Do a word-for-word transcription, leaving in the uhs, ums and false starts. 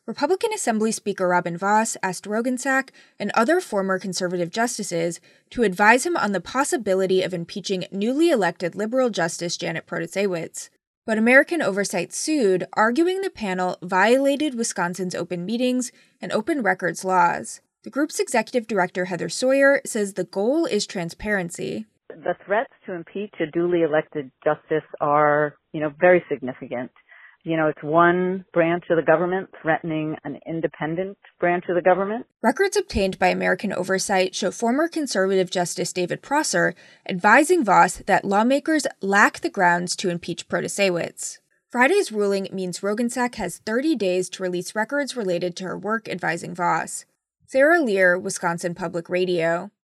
Republican Assembly Speaker Robin Vos asked Roggensack and other former conservative justices to advise him on the possibility of impeaching newly elected liberal Justice Janet Protasiewicz. But American Oversight sued, arguing the panel violated Wisconsin's open meetings and open records laws. The group's executive director, Heather Sawyer, says the goal is transparency. The threats to impeach a duly elected justice are, you know, very significant. You know, it's one branch of the government threatening an independent branch of the government. Records obtained by American Oversight show former conservative Justice David Prosser advising Vos that lawmakers lack the grounds to impeach Protasiewicz. Friday's ruling means Roggensack has thirty days to release records related to her work advising Vos. Sarah Lear, Wisconsin Public Radio.